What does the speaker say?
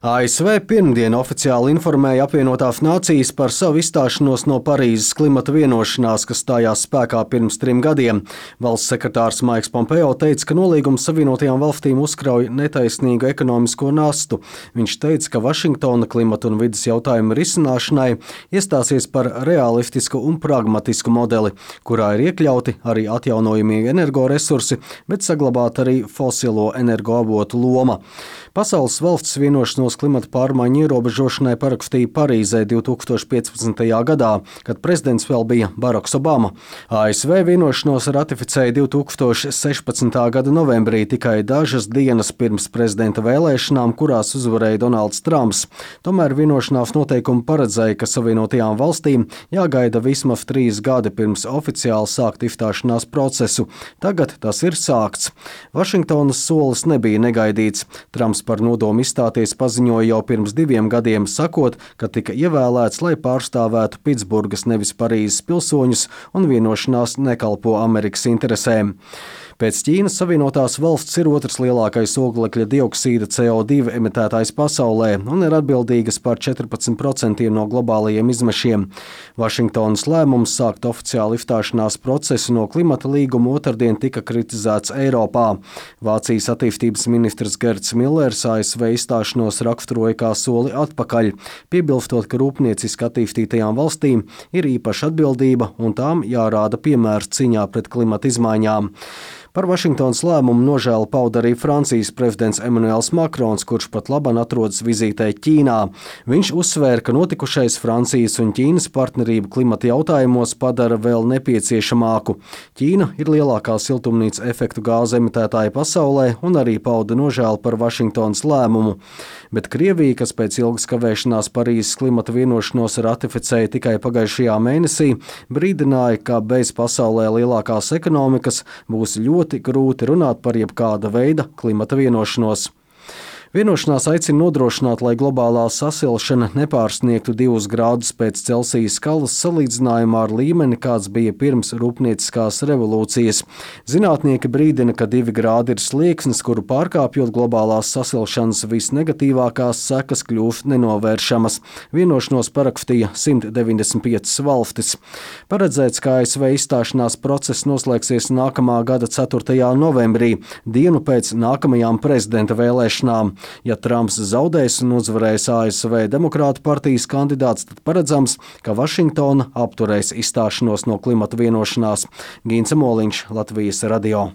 ASV pirmdien oficiāli informēja apvienotās nācijas par savu izstāšanos no Parīzes klimata vienošanās, kas stājās spēkā pirms 3 gadiem. Valsts sekretārs Maiks Pompeo teica, ka nolīgums Savienotajām valstīm uzkrauj netaisnīgu ekonomisko nastu. Viņš teica, ka Vašingtona klimata un vides jautājumu risināšanai iestāsies par realistisku un pragmatisku modeli, kurā ir iekļauti arī atjaunojamie energoresursi, bet saglabāt arī fosilo energoavotu loma. Pasaules valsts vienošanos klimata pārmaiņu ierobežošanai parakstīja Parīzē 2015. gadā, kad prezidents vēl bija Baraks Obama. ASV vienošanos ratificēja 2016. gada novembrī, tikai dažas dienas pirms prezidenta vēlēšanām, kurās uzvarēja Donalds Trumps. Tomēr vienošanās noteikumi paredzēja, ka Savienotajām valstīm jāgaida vismaz 3 gadi pirms oficiāli sākt izstāšanās procesu. Tagad tas ir sākts. Vašingtonas solis nebija negaidīts. Trumps par nodomu izstāties paziņoja jau pirms 2 gadiem, sakot, ka tika ievēlēts, lai pārstāvētu Pitsburgas, nevis Parīzes pilsoņus, un vienošanās nekalpo Amerikas interesēm. Pēc Ķīnas Savienotās valstis ir otrs lielākais oglekļa dioksīda CO2 emitētājs pasaulē un ir atbildīgas par 14% no globālajiem izmešiem. Vašingtonas lēmums sākt oficiāli izstāšanās procesu no klimata līguma otrdien tika kritizēts Eiropā. Vācijas attīstības ministrs Gerts Millers ASV izstāšanos raksturoja kā soli atpakaļ, piebilstot, ka rūpnieciski attīstītajām valstīm ir īpaša atbildība un tām jārāda piemērs cīņā pret klimata izmaiņām. Par Vašingtonas lēmumu nožēlu pauda arī Francijas prezidents Emmanuels Macrons, kurš pat laban atrodas vizītē Ķīnā. Viņš uzsvēra, ka notikušais Francijas un Ķīnas partnerību klimata jautājumos padara vēl nepieciešamāku. Ķīna ir lielākā siltumnīca efektu gāzu emitētāja pasaulē un arī pauda nožēlu par Vašingtonas lēmumu. Bet Krievija, kas pēc ilgas kavēšanās Parīzes klimata vienošanos ratificēja tikai pagājušajā mēnesī, brīdināja, ka bez pasaulē lielākās ekonomikas būs ļoti grūti runāt par jebkāda veida klimata vienošanos. Vienošanās aicina nodrošināt, lai globālā sasilšana nepārsniegtu 2 grādus pēc Celsija skalas salīdzinājumā ar līmeni, kāds bija pirms rūpnieciskās revolūcijas. Zinātnieki brīdina, ka 2 grādi ir slieksnis, kuru pārkāpjot globālās sasilšanas visnegatīvākās sekas kļūst nenovēršamas. Vienošanos parakstīja 195 valstis. Paredzēts, ka ASV izstāšanās process noslēgsies nākamā gada 4. novembrī, dienu pēc nākamajām prezidenta vēlēšanām. Ja Trumps zaudēs un uzvarēs ASV Demokrātu partijas kandidāts, tad paredzams, ka Vašingtona apturēs izstāšanos no klimata vienošanās. Gints Moliņš, Latvijas radio.